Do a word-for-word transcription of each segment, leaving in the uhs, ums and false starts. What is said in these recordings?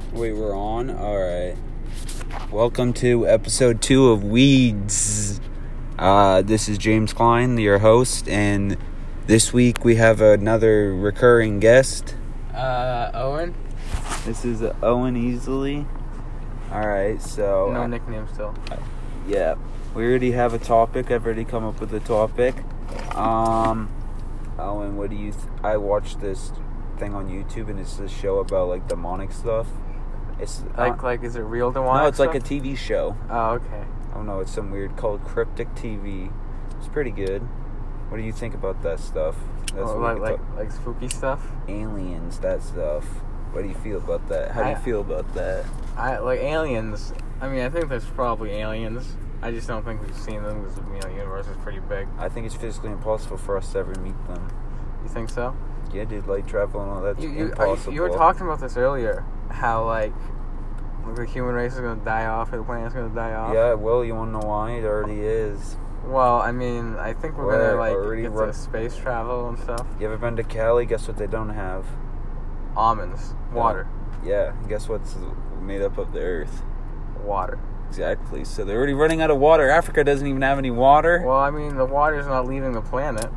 Wait, we're on? Alright. Welcome to episode two of Weeds. Uh, this is James Klein, your host, and this week we have another recurring guest. Uh, Owen? This is Owen Easley. Alright, so... No uh, nickname still. Uh, yeah. We already have a topic. I've already come up with a topic. Um, Owen, what do you... Th- I watched this thing on YouTube, and it's this show about, like, demonic stuff. It's Like, uh, like, is it real demonic No, it's stuff? like a T V show. Oh, okay. I don't know, it's some weird called Cryptic T V. It's pretty good. What do you think about that stuff? That's Oh, what we like, could like, like spooky stuff? talk- aliens, that stuff. What do you feel about that? How do you I- feel about that? I like aliens. I mean, I think there's probably aliens. I just don't think we've seen them because, you know, the universe is pretty big. I think it's physically impossible for us to ever meet them. You think so? Yeah, dude, light travel and all that's You, you, impossible. you were talking about this earlier. How, like, the human race is going to die off, or the planet's going to die off. Yeah, well, you want to know why? It already is. Well, I mean, I think we're, We're going to, like, already get run- to space travel and stuff. You ever been to Cali? Guess what they don't have? Almonds. Water. Yeah, guess what's made up of the earth? Water. Exactly. So they're already running out of water. Africa doesn't even have any water. Well, I mean, the water's not leaving the planet.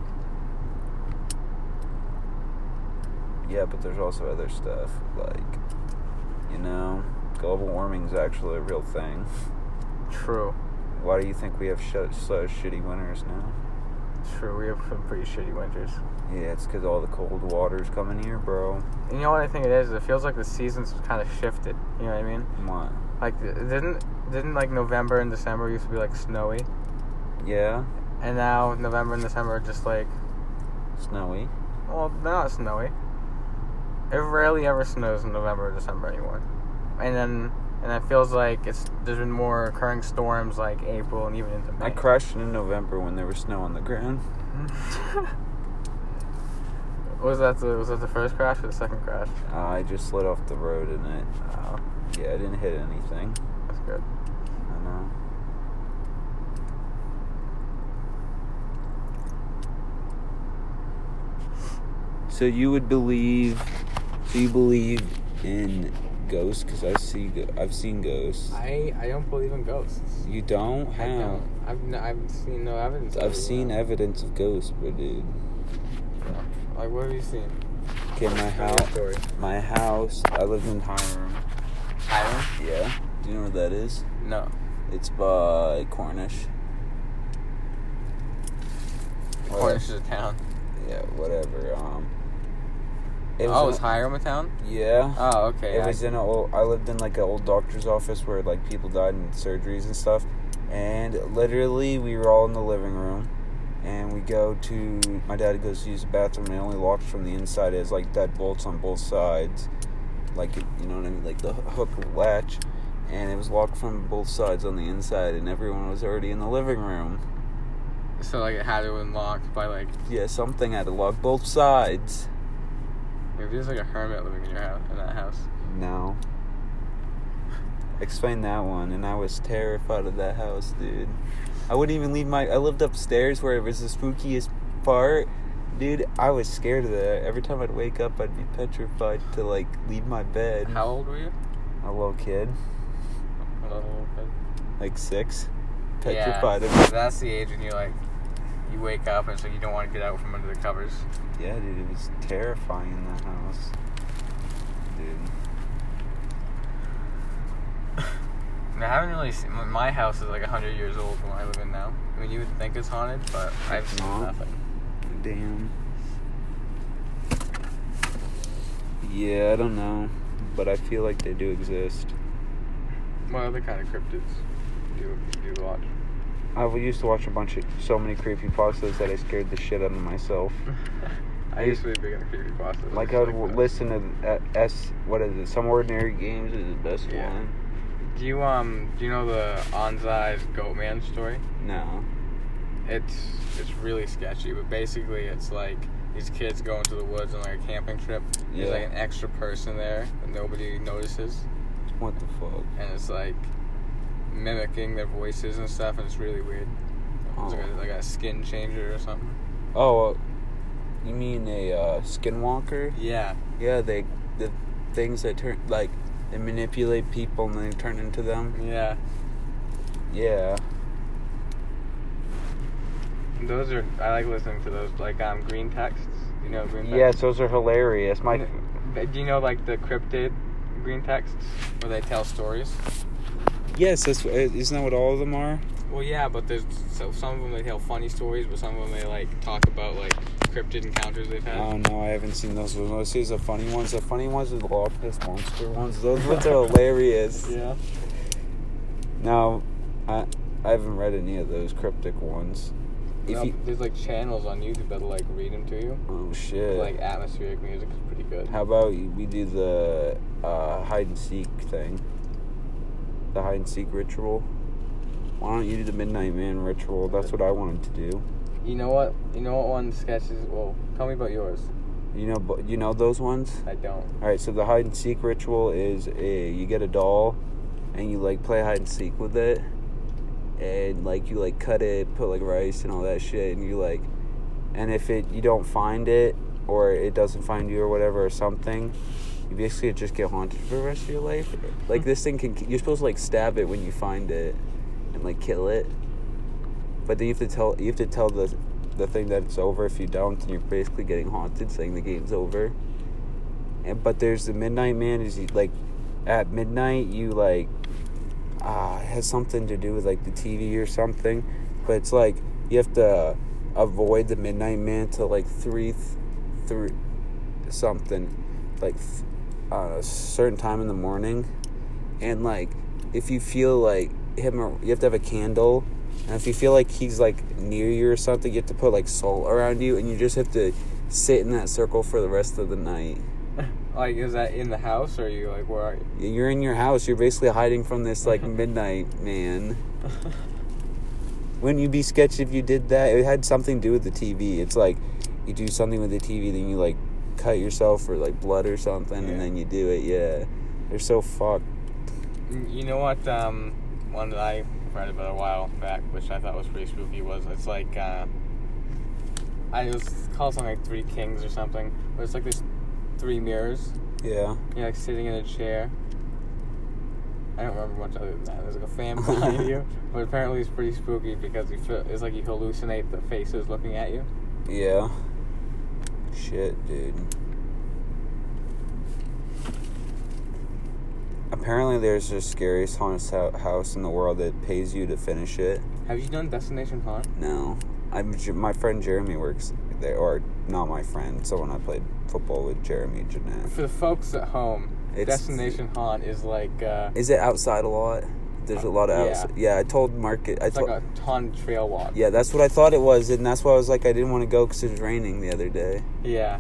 Yeah, but there's also other stuff. Like, you know, global warming's actually a real thing. True. Why do you think we have sh- so shitty winters now? True, we have some pretty shitty winters. Yeah, it's because all the cold water's coming here, bro. And you know what I think it is? It feels like the seasons kind of shifted. You know what I mean? What? Like, didn't didn't like November and December used to be like snowy, Yeah? and now November and December are just like, Snowy? well, they're not snowy. It rarely ever snows in November or December anymore. And then, and it feels like it's there's been more occurring storms like April and even into May. I crashed in November when there was snow on the ground. was that the was that the first crash or the second crash? Uh, I just slid off the road in it. Oh, Yeah, I didn't hit anything. that's good. I know. So you would believe... So you believe in ghosts? Because I see, I've seen ghosts. I, I don't believe in ghosts. You don't? How? I don't. I've, n- I've seen no evidence. of I've it. seen evidence of ghosts, but dude. Like, what have you seen? Okay, my house. Story. My house. I lived in Hiram. Hiram? Yeah. Do you know where that is? No. It's by Cornish. Cornish is a town. Yeah, whatever. Um. It oh, was is in- Hiram a town? Yeah. Oh, okay. It I- was in a old, I lived in like an old doctor's office where like people died in surgeries and stuff, and literally we were all in the living room, and we go to my dad goes to use the bathroom, and it only locks from the inside. It has like deadbolts on both sides, like it, you know what I mean, like the hook latch, and it was locked from both sides on the inside, and everyone was already in the living room. So, like, it had to unlocked by, like... Yeah, something had to lock both sides. Maybe there's, like, a hermit living in your house, in that house. No. Explain that one, and I was terrified of that house, dude. I wouldn't even leave my... I lived upstairs where it was the spookiest part. Dude, I was scared of that. Every time I'd wake up, I'd be petrified to, like, leave my bed. How old were you? A little kid. A little bit. Like six. Petrified yeah, of it. that's the age when you, like... You wake up and it's like you don't want to get out from under the covers. Yeah, dude, it was terrifying in that house. Dude. I haven't really seen... My house is, like, one hundred years old when I live in now. I mean, you would think it's haunted, but I've seen not. nothing. Damn. Yeah, I don't know. But I feel like they do exist. What other kind of cryptids do you, do you watch? I used to watch a bunch of so many creepypastas that I scared the shit out of myself. I used to be big into creepypastas. Like I would w- listen to uh, S. What is it? Some Ordinary Games is the best Yeah. one. Do you um do you know the Anzai's Goatman story? No. It's it's really sketchy, but basically it's like these kids go into the woods on like a camping trip. There's Yeah. like an extra person there that nobody notices, What the fuck? and it's like mimicking their voices and stuff, and it's really weird. It's like a, like a skin changer or something. Oh, uh, you mean a uh, skinwalker? Yeah. Yeah, they the things that turn like They manipulate people and they turn into them. Yeah. Yeah. Those are, I like listening to those, like, um, green texts. You know green texts? Yes, those are hilarious. My. Do you know, like, the cryptid green texts where they tell stories? Yes, that's isn't that what all of them are? Well, yeah, but there's so some of them they tell funny stories, but some of them they like talk about like cryptid encounters they've had. Oh no, I haven't seen those. Those are the funny ones. The funny ones are the Loch Ness Monster ones. Those ones are hilarious. Yeah. No, I I haven't read any of those cryptic ones. If No, you, there's like channels on YouTube that'll like read them to you. oh shit. Like atmospheric music is pretty good. How about we do the uh, hide and seek thing? The hide and seek ritual. Why don't you do the Midnight Man ritual? That's what I wanted to do. You know what? You know what one sketch is? Well, tell me about yours. You know, bu- you know those ones. I don't. All right, so the hide and seek ritual is a you get a doll, and you like play hide and seek with it, and like you like cut it, put like rice and all that shit, and you like, and if it you don't find it or it doesn't find you or whatever or something, you basically just get haunted for the rest of your life. Like this thing can you're supposed to like stab it when you find it, and like kill it, but then you have to tell you have to tell the the thing that it's over. If you don't, then you're basically getting haunted, saying the game's over. And but there's the Midnight Man is you, like at midnight you like ah it has something to do with like the T V or something, but it's like you have to avoid the Midnight Man till like three th- three something like th- uh, a certain time in the morning, and like if you feel like him, you have to have a candle, and if you feel like he's like near you or something, you have to put like salt around you, and you just have to sit in that circle for the rest of the night. Like, is that in the house or are you like where are you? You're in your house. You're basically hiding from this like Midnight Man. Wouldn't you be sketchy if you did that? It had something to do with the T V. It's like you do something with the T V, then you like cut yourself for like blood or something, yeah. and then you do it. Yeah, they're so fucked. You know what? Um, one that I read about a while back, which I thought was pretty spooky, was it's like uh, I it was called something like Three Kings or something. Where it's like this three mirrors. Yeah. You're like sitting in a chair. I don't remember much other than that. There's like a fan behind you, but apparently it's pretty spooky because you feel it's like you hallucinate the faces looking at you. Yeah. Shit, dude. Apparently there's the scariest haunted house in the world that pays you to finish it. Have you done Destination Haunt? No. I'm, my friend Jeremy works there, or not my friend, someone I played football with, Jeremy Jeanette. For the folks at home, It's, Destination Haunt is like... Uh, is it outside a lot? There's a lot of yeah. outside. Yeah, I told Mark it. I it's told, like a ton trail walk. yeah, that's what I thought it was, and that's why I was like, I didn't want to go because it was raining the other day. Yeah.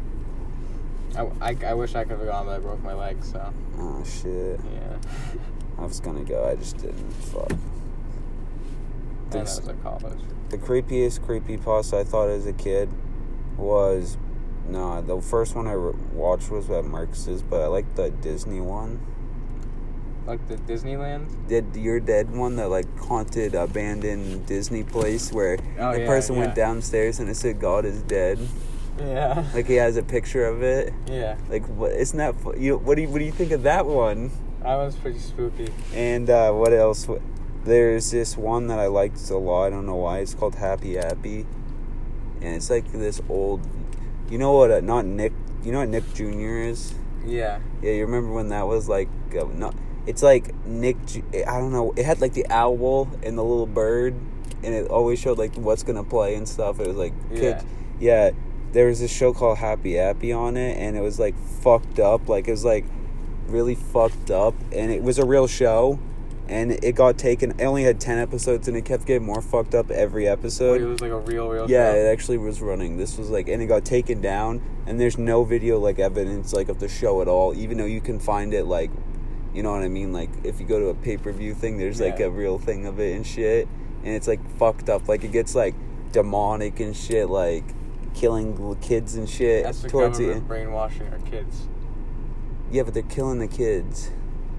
I, I, I wish I could have gone, but I broke my leg, so... Oh, shit. Yeah. I was gonna go, I just didn't. Fuck. I know, it was like college. The creepiest creepypasta I thought as a kid was... No, the first one I re- watched was at Marx's, but I liked the Disney one. Like the Disneyland? Did You're Dead one, that like haunted, abandoned Disney place where Oh, the yeah, person yeah. went downstairs and it said God is dead. Yeah. Like he has a picture of it. Yeah. Like what? Isn't that fu- you? What do you What do you think of that one? That was pretty spooky. And uh, what else? There's this one that I liked a lot. I don't know why. It's called Happy Happy, and it's like this old. You know what? Uh, not Nick. You know what Nick Junior is? Yeah. Yeah, you remember when that was like uh, not. It's like Nick. I don't know. It had like the owl and the little bird, and it always showed like what's gonna play and stuff. It was like Yeah. kids. Yeah. There was this show called Happy Happy on it, and it was like fucked up. Like it was like really fucked up, and it was a real show, and it got taken. It only had ten episodes, and it kept getting more fucked up every episode. It was like a real, real Yeah, show. it actually was running. This was like, and it got taken down, and there's no video like evidence like of the show at all. Even though you can find it, like, you know what I mean. Like if you go to a pay per view thing, there's like Yeah. a real thing of it and shit, and it's like fucked up. Like it gets like demonic and shit, like killing little kids and shit. That's the towards the government brainwashing our kids. Yeah, but they're killing the kids.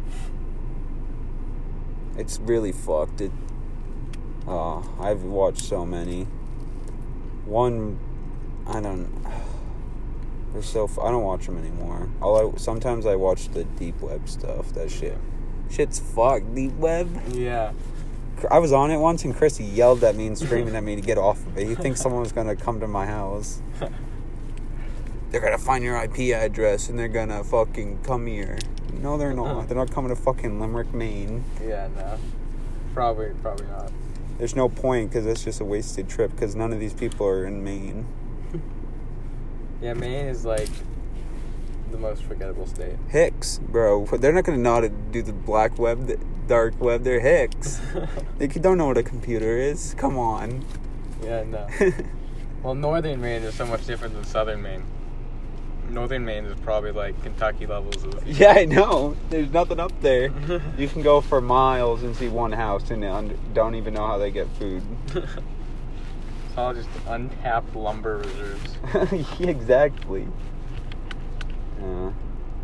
It's really fucked. It. Oh, I've watched so many. One, I don't. They're so. F- I don't watch them anymore. All I sometimes I watch the deep web stuff. That shit. Shit's fucked. Deep web. Yeah. I was on it once, and Chrissy yelled at me and screaming at me to get off of it. He thinks someone was gonna come to my house. They're gonna find your I P address and they're gonna fucking come here. No, they're not. They're not coming to fucking Limerick, Maine. Yeah, no. Probably, probably not. There's no point because it's just a wasted trip because none of these people are in Maine. Yeah, Maine is like the most forgettable state. Hicks, bro. They're not gonna know how to do the black web, the dark web. They're Hicks. They don't know what a computer is. Come on. Yeah, no. Well, northern Maine is so much different than southern Maine. Northern Maine is probably like Kentucky levels of... Yeah, I know. There's nothing up there. You can go for miles and see one house and don't even know how they get food. It's all just untapped lumber reserves. Yeah, exactly. Yeah.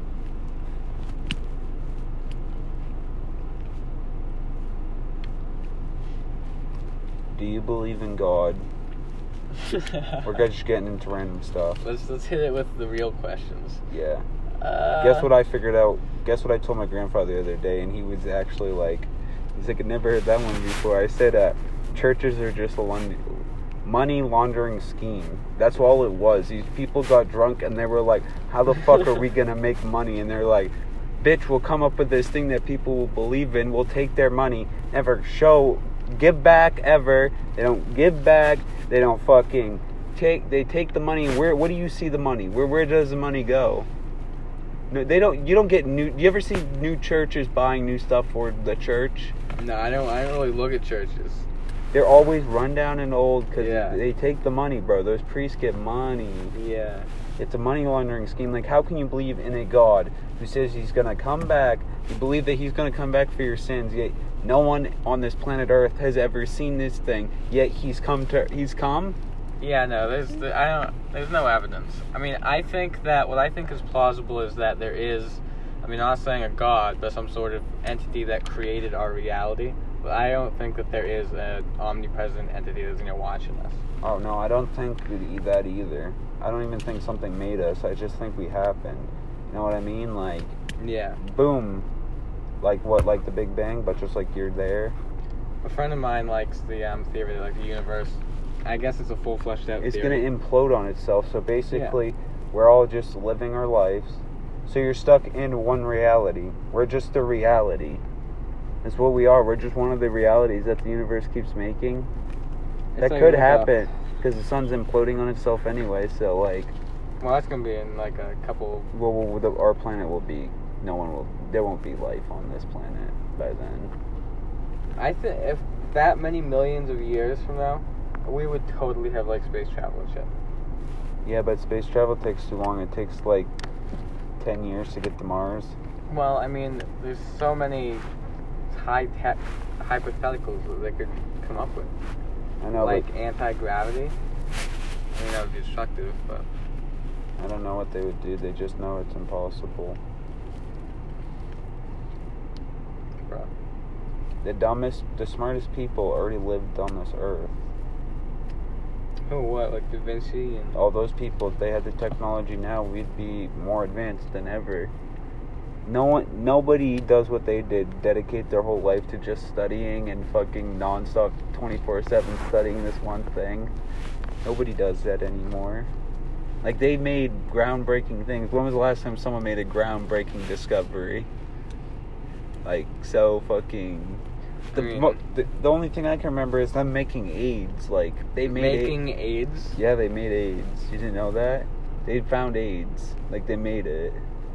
Do you believe in God? We're just getting into random stuff. Let's let's hit it with the real questions. Yeah. Uh, Guess what I figured out? Guess what I told my grandfather the other day, and he was actually like, he's like, I never heard that one before. I said, uh, churches are just a lon- money laundering scheme. That's all it was. These people got drunk, and they were like, how the fuck are we gonna make money? And they're like, bitch, we'll come up with this thing that people will believe in. We'll take their money, never show, give back ever. They don't give back. They don't fucking take. They take the money. Where? What do you see the money? Where? Where does the money go? No, they don't. You don't get new. You ever see new churches buying new stuff for the church? No, I don't. I don't really look at churches. They're always run down and old because Yeah. they take the money, bro. Those priests get money. Yeah. It's a money laundering scheme. Like, how can you believe in a God who says he's gonna come back? You believe that he's gonna come back for your sins, yet no one on this planet Earth has ever seen this thing. Yet he's come to. He's come. Yeah, no, there's the, I don't there's no evidence. I mean, I think that what I think is plausible is that there is, I mean, I'm not saying a God, but some sort of entity that created our reality. But I don't think that there is an omnipresent entity that's, you know, watching us. Oh no, I don't think that either. I don't even think something made us. I just think we happened. You know what I mean? Like, Yeah. boom, like what? Like the Big Bang, but just like you're there. A friend of mine likes the um, theory that, like, the universe, I guess it's a full fleshed out It's theory. gonna implode on itself. So basically, we're all just living our lives. So you're stuck in one reality. We're just the reality. That's what we are. We're just one of the realities that the universe keeps making. It's That like could a- happen because the sun's imploding on itself anyway. So like, Well, that's gonna be in like a couple. well, well the, our planet will be. No one will. There won't be life on this planet by then. I think if that many millions of years from now, we would totally have like space travel and shit. Yeah, but space travel takes too long. It takes like ten years to get to Mars. Well, I mean, there's so many high tech hypotheticals that they could come up with, I know, like but anti gravity. I mean, that would be destructive, but I don't know what they would do. They just know it's impossible. bro. The dumbest, the smartest people already lived on this earth. Oh, what? Like Da Vinci and All those people, if they had the technology now, we'd be more advanced than ever. No one, nobody does what they did, dedicate their whole life to just studying and fucking nonstop twenty-four seven studying this one thing. Nobody does that anymore. Like, they made groundbreaking things. When was the last time someone made a groundbreaking discovery? Like, so fucking... The, I mean- mo- the, the only thing I can remember is them making AIDS. Like, they made making A- AIDS. Yeah, they made AIDS. You didn't know that? They found AIDS. Like, they made it.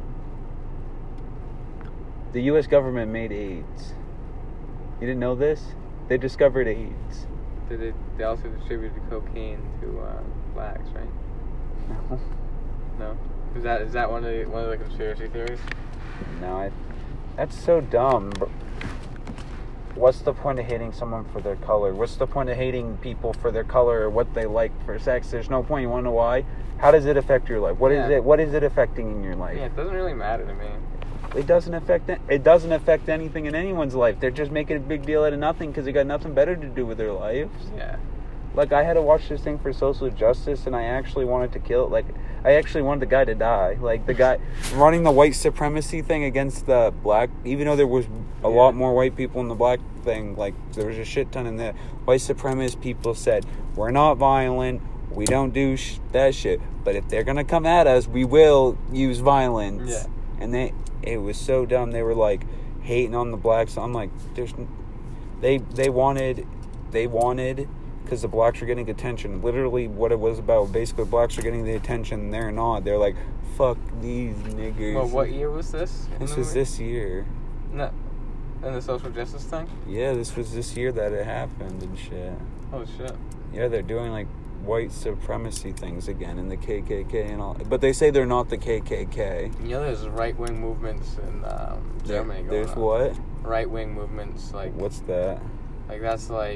The U S government made AIDS. You didn't know this? They discovered AIDS. Did it? They also distributed cocaine to uh, blacks, right? No. No. Is that is that one of the one of the conspiracy theories? No, I, that's so dumb. bro. What's the point of hating someone for their color? What's the point of hating people for their color or what they like for sex? There's no point. You want to know why? How does it affect your life? What is Yeah. it? What is it affecting in your life? Yeah, it doesn't really matter to me. It doesn't affect it doesn't affect anything in anyone's life. They're just making a big deal out of nothing because they got nothing better to do with their lives. Yeah. like, I had to watch this thing for social justice, and I actually wanted to kill it. Like, I actually wanted the guy to die. Like, the guy running the white supremacy thing against the black, even though there was a Yeah. lot more white people in the black thing, like, there was a shit ton in there. White supremacist people said, we're not violent, we don't do sh- that shit, but if they're gonna come at us, we will use violence. Yeah. And they, it was so dumb. They were, like, hating on the blacks. I'm like, there's, they, they wanted, they wanted... because the blacks are getting attention. Literally what it was about. Basically, blacks are getting the attention. They're not. They're like, fuck these niggers. Well, what year was this? This was this year. No, in the social justice thing? Yeah, this was this year that it happened and shit. Oh, shit. Yeah, they're doing, like, white supremacy things again in the K K K and all. But they say they're not the K K K. You know there's right-wing movements in um, Germany going There's on. what? Right-wing movements, like... What's that? Like, that's like...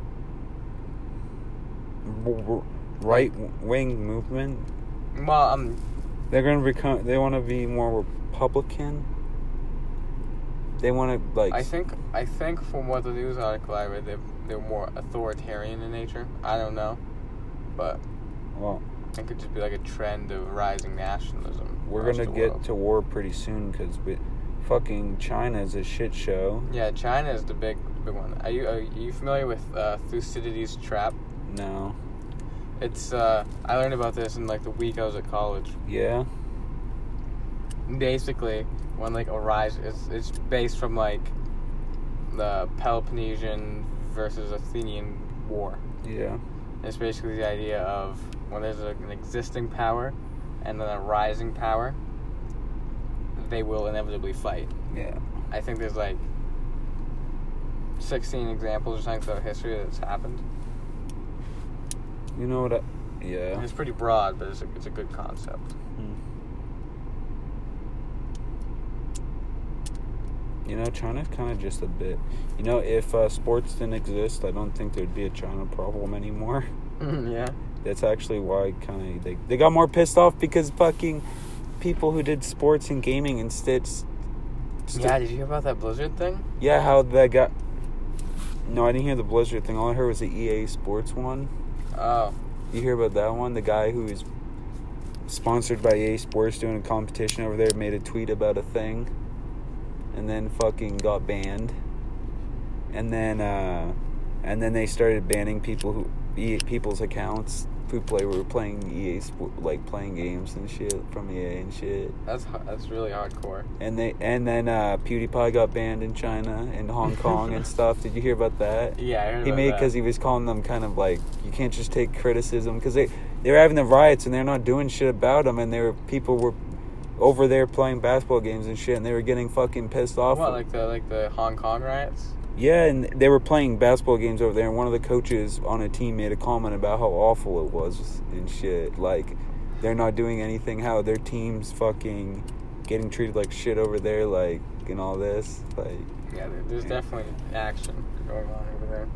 Right wing movement. Well, um, They're gonna become. They want to be more Republican. They want to like. I think I think from what the news article I read, they're they're more authoritarian in nature. I don't know, but Well, I think it could just be like a trend of rising nationalism. we're across gonna the get world. to war pretty soon because fucking China is a shit show. Yeah, China is the big big one. Are you are you familiar with uh, Thucydides' trap? No. It's uh, I learned about this in like the week I was at college. Yeah. Basically, when like a rise, it's it's based from like the Peloponnesian versus Athenian war. Yeah. It's basically the idea of when there's a, an existing power and then a rising power, they will inevitably fight. Yeah. I think there's like sixteen examples or something throughout history that's happened. You know what? I, yeah. It's pretty broad, but it's a, it's a good concept. Hmm. You know, China's kind of just a bit. You know, if uh, sports didn't exist, I don't think there'd be a China problem anymore. Yeah. That's actually why kind of they they got more pissed off because fucking people who did sports and gaming instead. St- Yeah, did you hear about that Blizzard thing? Yeah, how that got. No, I didn't hear the Blizzard thing. All I heard was the E A Sports one. Oh. You hear about that one? The guy who is sponsored by E A Sports doing a competition over there made a tweet about a thing, and then fucking got banned. And then, uh, and then they started banning people who E A, people's accounts who play were playing E A Sport, like playing games and shit from E A and shit. That's that's really hardcore. And they and then uh, PewDiePie got banned in China and Hong Kong and stuff. Did you hear about that? Yeah, I heard He about made that. because he was calling them kind of like you can't just take criticism because they they were having the riots and they're not doing shit about them and they were people were over there playing basketball games and shit and they were getting fucking pissed off. What, like the like the Hong Kong riots? Yeah, and they were playing basketball games over there, and one of the coaches on a team made a comment about how awful it was and shit. Like, they're not doing anything, how their team's fucking getting treated like shit over there, like, and all this. Like, Yeah, there- there's definitely action going on over there.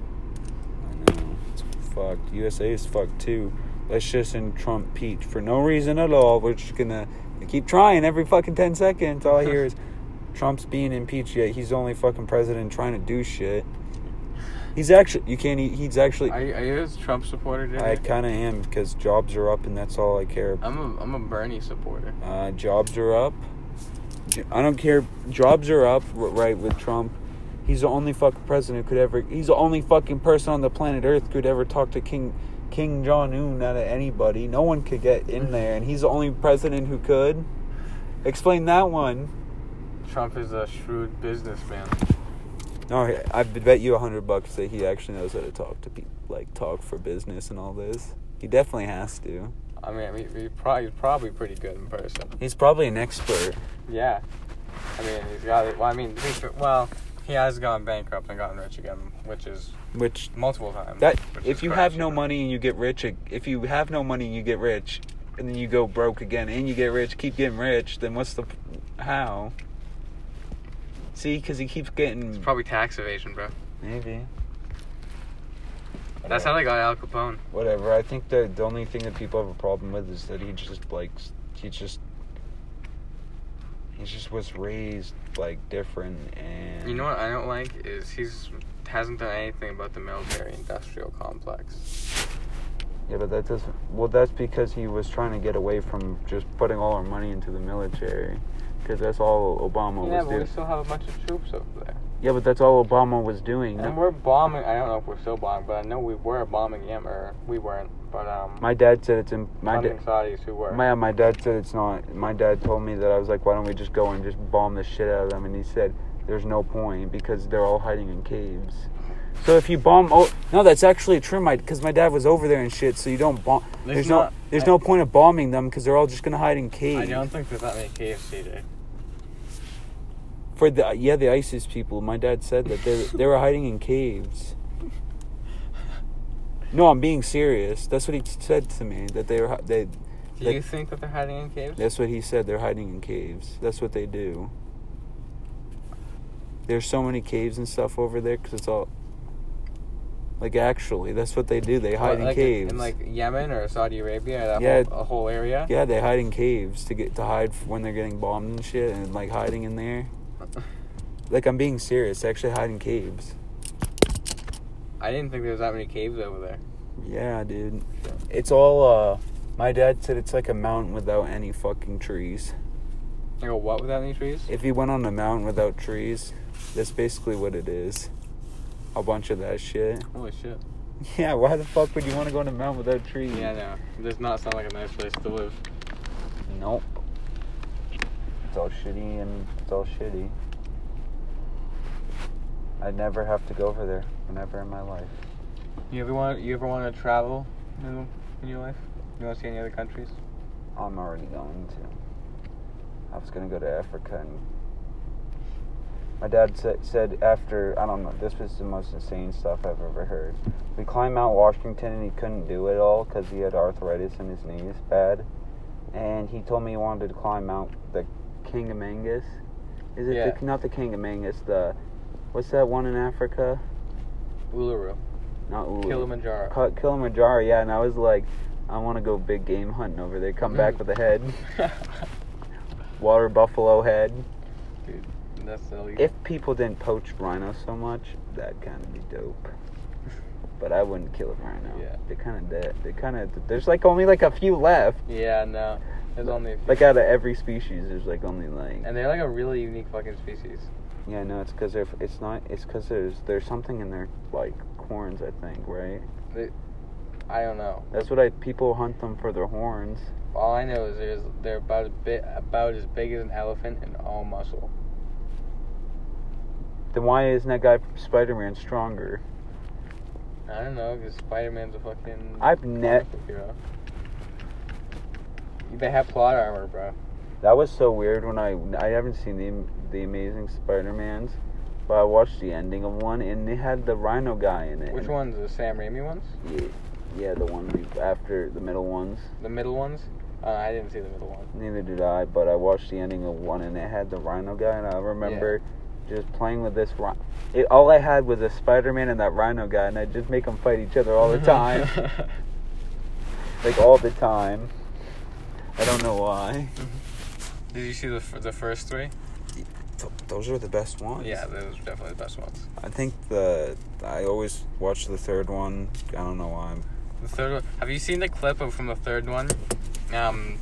I know. It's fucked. U S A is fucked, too. Let's just send Trump peach for no reason at all. We're just gonna keep trying every fucking ten seconds. All I hear is Trump's being impeached, yet he's the only fucking president trying to do shit. He's actually, you can't, he's actually, Are you, are you a Trump supporter, Jimmy? I kind of am, because jobs are up, and that's all I care about. I'm a I'm a Bernie supporter. Uh, jobs are up. I don't care. Jobs are up, r- right, with Trump. He's the only fucking president who could ever, he's the only fucking person on the planet Earth who could ever talk to King King Jong-un out of anybody. No one could get in there, and he's the only president who could. Explain that one. Trump is a shrewd businessman. No, I bet you a hundred bucks that he actually knows how to talk to people, like talk for business and all this. He definitely has to. I mean, he, he probably, he's probably pretty good in person. He's probably an expert. Yeah. I mean, he's got it. Well, I mean, he's, well, he has gone bankrupt and gotten rich again, which is Which multiple times. that which if is you crazy. have no money and you get rich, if you have no money and you get rich, and then you go broke again and you get rich, keep getting rich, then what's the how? See, because he keeps getting It's probably tax evasion, bro. maybe. That's how they got Al Capone. Whatever. I think the the only thing that people have a problem with is that he just like he just he just was raised like different and You know what I don't like is he's hasn't done anything about the military-industrial complex. Yeah, but that doesn't... Well, that's because he was trying to get away from just putting all our money into the military. Because that's all Obama Yeah, was but doing. we still have a bunch of troops over there. Yeah, but that's all Obama was doing. And we're bombing... I don't know if we're still bombing, but I know we were bombing Yemen. Or we weren't, but, um... My dad said it's... in my funding da- Saudis who were. My, my dad said it's not... My dad told me that I was like, why don't we just go and just bomb the shit out of them? And he said, there's no point because they're all hiding in caves. So if you bomb... Oh, no, that's actually true, my because my dad was over there and shit, so you don't bomb... There's, there's not, no there's I, no point of bombing them because they're all just going to hide in caves. I don't think there's that many caves, C J. For the... Yeah, the ISIS people, my dad said that they, they were hiding in caves. No, I'm being serious. That's what he said to me, that they were... They, Do that, you think that they're hiding in caves? That's what he said, they're hiding in caves. That's what they do. There's so many caves and stuff over there because it's all... Like, actually, that's what they do. They hide like in caves. In, like, Yemen or Saudi Arabia, that Yeah. whole, a whole area? Yeah, they hide in caves to get to hide when they're getting bombed and shit and, like, hiding in there. Like, I'm being serious. They actually hide in caves. I didn't think there was that many caves over there. Yeah, dude. It's all, uh... My dad said it's like a mountain without any fucking trees. Like a what without any trees? If you went on a mountain without trees, that's basically what it is. A bunch of that shit. Holy shit. Yeah, why the fuck would you want to go on a mountain without trees? Yeah, no. It does not sound like a nice place to live. Nope. It's all shitty and it's all shitty. I'd never have to go over there, never in my life. You ever want you ever want to travel in, in your life? You want to see any other countries? I'm already going to. I was going to go to Africa and... My dad sa- said after, I don't know, this was the most insane stuff I've ever heard. We climbed Mount Washington and he couldn't do it all because he had arthritis in his knees bad. And he told me he wanted to climb Mount the Kangamangas. Is it Yeah. the, not the Kangamangas, the, what's that one in Africa? Uluru. Not Uluru. Kilimanjaro. Ki- Kilimanjaro, yeah, and I was like, I want to go big game hunting over there, come back with a head. Water buffalo head. Dude, that's illegal. If people didn't poach rhino so much, that'd kind of be dope. But I wouldn't kill a rhino. Yeah. They're kind of dead. They kind of. There's like only like a few left. Yeah, no. There's only a few. Like out of every species, there's like only like. And they're like a really unique fucking species. Yeah, no, it's because they're. It's not. It's because there's there's something in their like horns, I think, right? They, I don't know. That's what I. People hunt them for their horns. All I know is there's they're about a bit about as big as an elephant and all muscle. Then why isn't that guy from Spider-Man stronger? I don't know, because Spider-Man's a fucking... I've ne- hero. They have plot armor, bro. That was so weird when I... I haven't seen the the Amazing Spider-Mans, but I watched the ending of one, and they had the Rhino guy in it. Which ones? The Sam Raimi ones? Yeah, yeah, the one be- after the middle ones. The middle ones? Uh, I didn't see the middle one. Neither did I, but I watched the ending of one, and it had the Rhino guy, and I remember... Yeah. Just playing with this rhino. It, all I had was a Spider-Man and that Rhino guy, and I'd just make them fight each other all the time. Like, all the time. I don't know why. Did you see the the first three? Th- those are the best ones. Yeah, those are definitely the best ones. I think the... I always watch the third one. I don't know why. The third one... Have you seen the clip of from the third one? Um...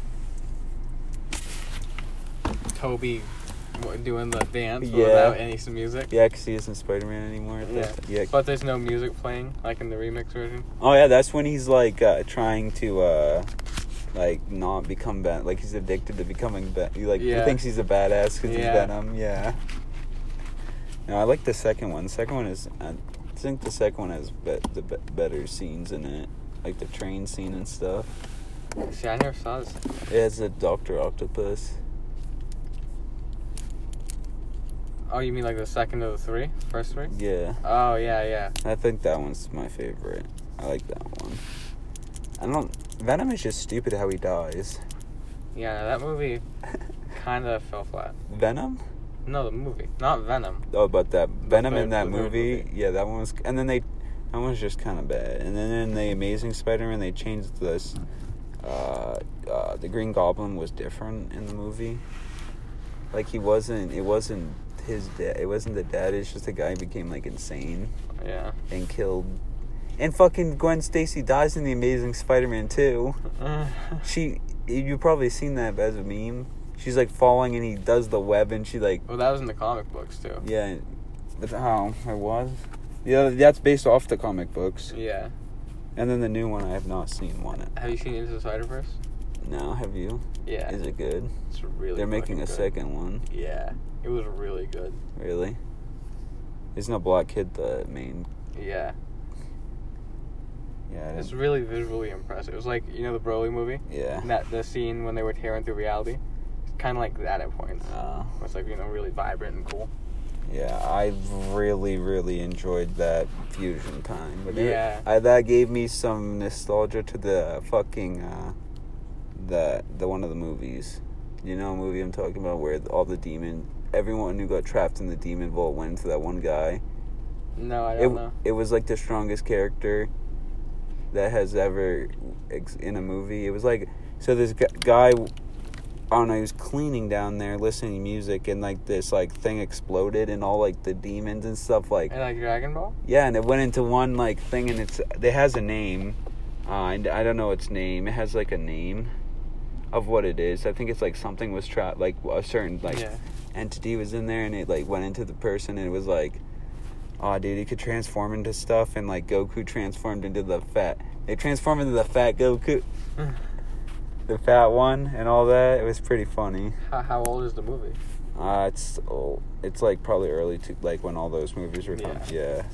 Toby... doing the dance yeah. without any music. Yeah, because he isn't Spider-Man anymore. Yeah. yeah. But there's no music playing, like in the remix version. Oh, yeah, that's when he's, like, uh, trying to, uh, like, not become bad. Like, he's addicted to becoming bad. He, like, yeah. he thinks he's a badass because yeah. he's Venom. Yeah. No, I like the second one. The second one is... I think the second one has be- the be- better scenes in it. Like, the train scene and stuff. See, I never saw this. It has a Doctor Octopus. Oh, you mean like the second of the three? First three? Yeah. Oh, yeah, yeah. I think that one's my favorite. I like that one. I don't... Venom is just stupid how he dies. Yeah, that movie kind of fell flat. Venom? No, the movie. Not Venom. Oh, but that... Venom third- in that the third movie, movie. Yeah, that one was... And then they... That one was just kind of bad. And then in The Amazing Spider-Man, they changed this... Uh, uh, the Green Goblin was different in the movie. Like, he wasn't... It wasn't... his dad. It wasn't the dad. It's just the guy who became like insane Yeah. and killed. And fucking Gwen Stacy dies in the Amazing Spider-Man two. She, you probably seen that as a meme. She's like falling and he does the web and she like. Well, that was in the comic books too. Yeah, but how it was. Yeah, that's based off the comic books. Yeah. And then the new one, I have not seen one. Have you seen Into the Spider-Verse? No, have you? Yeah. Is it good? It's really. They're making a good. second one. Yeah, it was really good. Really? Isn't a black kid the main? Yeah. Yeah. I It's didn't- really visually impressive. It was like, you know, the Broly movie. Yeah. And that the scene when they were tearing through reality. It's kind of like that at points. Uh, It's like, you know, really vibrant and cool. yeah, I really, really enjoyed that fusion time. But it- Yeah. I, that gave me some nostalgia to the fucking uh, the the one of the movies. You know, a movie I'm talking about where all the demon, everyone who got trapped in the demon vault went into that one guy. No, I It don't know. it was like the strongest character that has ever ex- in a movie. It was like, so this gu- guy, I don't know, he was cleaning down there listening to music and like this like thing exploded and all like the demons and stuff like And like Dragon Ball? yeah, and it went into one like thing and it's it has a name. Uh, and I don't know its name. It has like a name of what it is. I think it's like something was trapped, like a certain like Yeah. entity was in there and it like went into the person and it was like, oh dude, he could transform into stuff and like Goku transformed into the fat. They transformed into the fat Goku, the fat one and all that. It was pretty funny. How, how old is the movie? Uh, it's old. It's like probably early to like when all those movies were coming. Yeah. Yeah.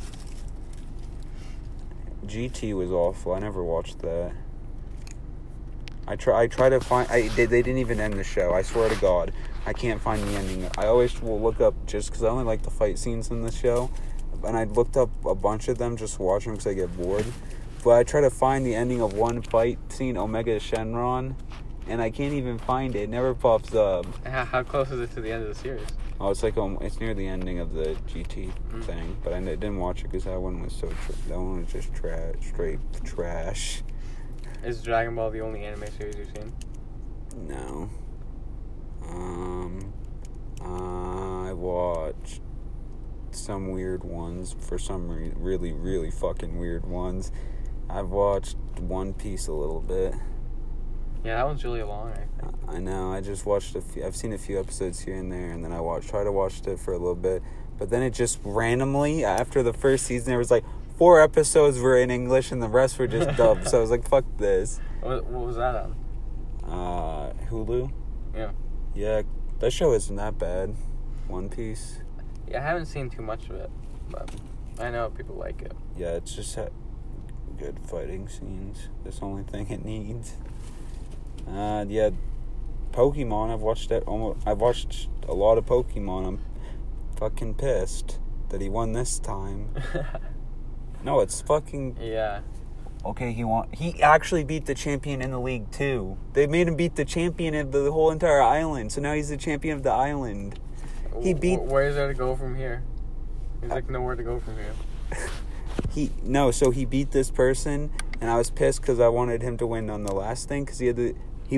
G T was awful. I never watched that. I try. I try to find. I they, they didn't even end the show. I swear to God, I can't find the ending. I always will look up just because I only like the fight scenes in the show, and I looked up a bunch of them just to watch them because I get bored. But I try to find the ending of one fight scene, Omega Shenron, and I can't even find it. It never pops up. How, how close is it to the end of the series? Oh, it's like um, it's near the ending of the G T Mm. thing, but I n- didn't watch it because that one was so tr- that one was just trash, straight trash. Is Dragon Ball the only anime series you've seen? No. Um, uh, I watched some weird ones for some re- really really fucking weird ones. I've watched One Piece a little bit. Yeah, that one's really long, I think. I know. I just watched a few. I've seen a few episodes here and there, and then I watched. Try to watch it for a little bit, but then it just randomly after the first season, there was like four episodes were in English and the rest were just dubbed. So I was like, "Fuck this." What, what was that on? Uh, Hulu. Yeah. Yeah, that show isn't that bad. One Piece. Yeah, I haven't seen too much of it, but I know people like it. Yeah, it's just had good fighting scenes. That's the only thing it needs. Uh, yeah, Pokemon. I've watched that. Almost. I've watched a lot of Pokemon. I'm fucking pissed that he won this time. No, it's fucking Yeah. okay. He won. He actually beat the champion in the league too. They made him beat the champion of the whole entire island. So now he's the champion of the island. He beat. W- where is there to go from here? There's like nowhere to go from here. He no. So he beat this person, and I was pissed because I wanted him to win on the last thing because he had the he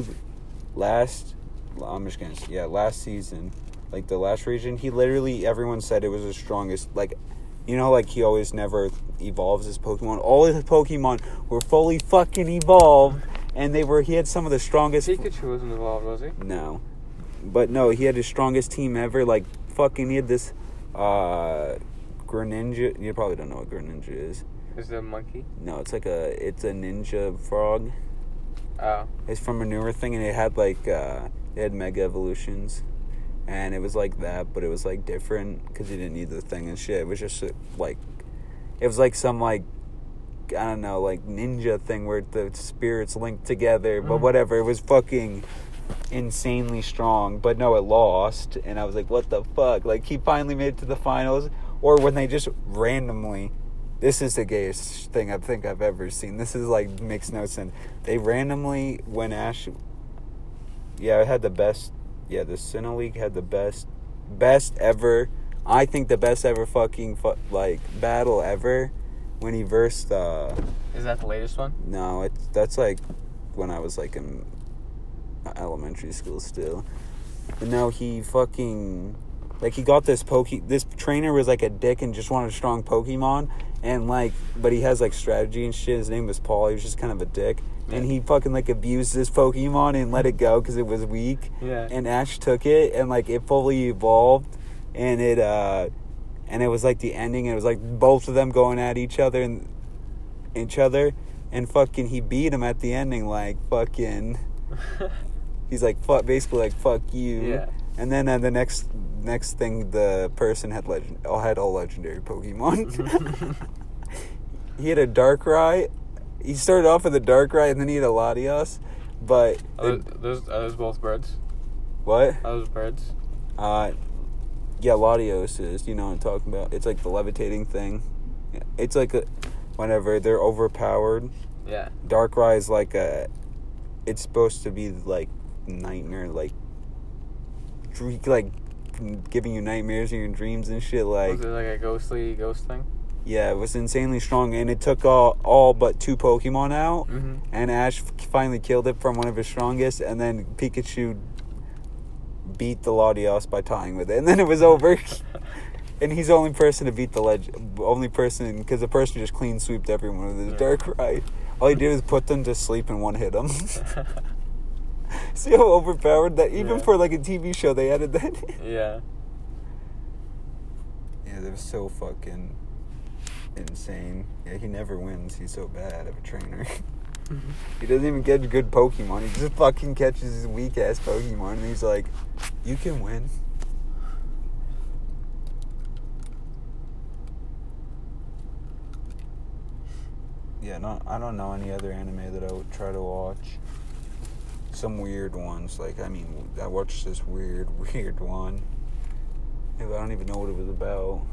last. I'm just gonna yeah last season, like the last region. He literally everyone said it was the strongest. Like, you know, like he always never evolves his Pokemon. All his Pokemon were fully fucking evolved, and they were. He had some of the strongest. Pikachu wasn't involved, was he? No. But no, he had his strongest team ever. Like, fucking, he had this, uh, Greninja. You probably don't know what Greninja is. Is it a monkey? No, it's like a, it's a ninja frog. Oh. It's from a newer thing, and it had, like, uh, it had Mega Evolutions. And it was like that, but it was, like, different, because you didn't need the thing and shit. It was just, like, it was like some, like, I don't know, like, ninja thing where the spirits linked together, but whatever. It was fucking insanely strong, but no, it lost, and I was like, what the fuck? Like, he finally made it to the finals, or when they just randomly, this is the gayest thing I think I've ever seen. This is like, makes no sense. They randomly, when Ash, yeah, it had the best, yeah, the Sinnoh League had the best, best ever, I think the best ever fucking, fu- like, battle ever, when he versed, uh, Is that the latest one? no, it's, that's like, when I was like in elementary school still. But no, he fucking like he got this poke. This trainer was like a dick and just wanted a strong Pokemon, and like, but he has like strategy and shit. His name was Paul. He was just kind of a dick, yeah. And he fucking like abused this Pokemon and let it go because it was weak. Yeah. And Ash took it and like it fully evolved, and it uh, and it was like the ending. It was like both of them going at each other and each other, and fucking he beat him at the ending. Like fucking, he's like fuck, basically like fuck you. Yeah. And then uh, the next next thing, the person had legend, all had all legendary Pokemon. He had a Darkrai. He started off with a Darkrai, and then he had a Latios. But are those, are those both birds? What? Are those birds? Uh, yeah, Latios is. You know what I'm talking about? It's like the levitating thing. It's like a, whenever they're overpowered. Yeah. Darkrai is like a. It's supposed to be like nightmare, like. Like giving you nightmares in your dreams and shit. Like, was it like a ghostly ghost thing? Yeah, it was insanely strong, and it took all, all but two Pokemon out, mm-hmm. and Ash finally killed it from one of his strongest, and then Pikachu beat the Latios by tying with it, and then it was over. And he's the only person to beat the legend, only person, because the person just clean sweeped everyone with his yeah. Darkrai. All he did was put them to sleep and one hit them. See how overpowered that, even yeah. for like a T V show, they added that. Yeah. Yeah, they're so fucking insane. Yeah, he never wins. He's so bad of a trainer. He doesn't even get good Pokemon. He just fucking catches his weak ass Pokemon, and he's like, "You can win." Yeah, no, I don't know any other anime that I would try to watch. Some weird ones, like, I mean, I watched this weird, weird one. I don't even know what it was about.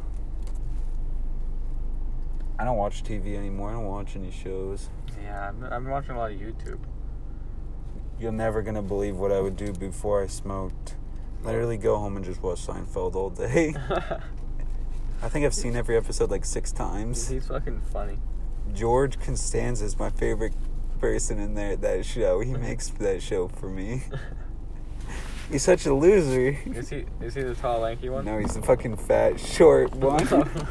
I don't watch T V anymore. I don't watch any shows. Yeah, I've been, I've been watching a lot of YouTube. You're never going to believe what I would do before I smoked. Literally go home and just watch Seinfeld all day. I think I've seen every episode like six times. He's fucking funny. George Costanza is my favorite person in there, that show. He makes that show for me. He's such a loser. Is he is he the tall, lanky one? No, he's the fucking fat, short one.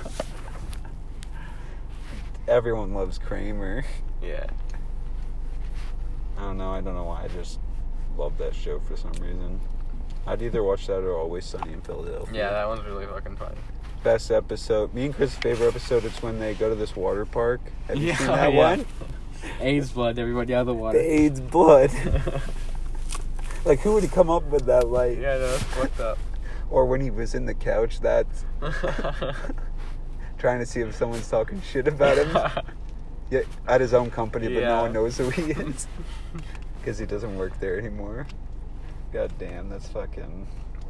Everyone loves Kramer. Yeah. I don't know. I don't know why. I just love that show for some reason. I'd either watch that or Always Sunny in Philadelphia. Yeah, that one's really fucking funny. Best episode. Me and Chris' favorite episode, it's when they go to this water park. Have you yeah, seen that yeah. one? AIDS blood, everybody out of the water. The AIDS blood. Like, who would he come up with that? Like, yeah, no, that's fucked up. Or when he was in the couch, that's trying to see if someone's talking shit about him. Yeah, at his own company, but yeah. no one knows who he is because he doesn't work there anymore. God damn, that's fucking.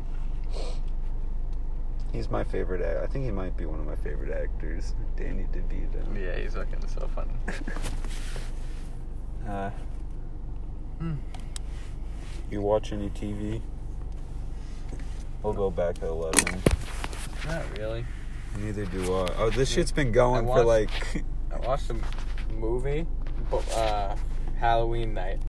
He's my favorite actor. I think he might be one of my favorite actors. Danny DeVito. Yeah, he's fucking so funny. uh, mm. You watch any T V? We'll go back to eleven. Not really. Neither do I. Oh, this shit's been going watched, for like... I watched a movie, uh, Halloween night.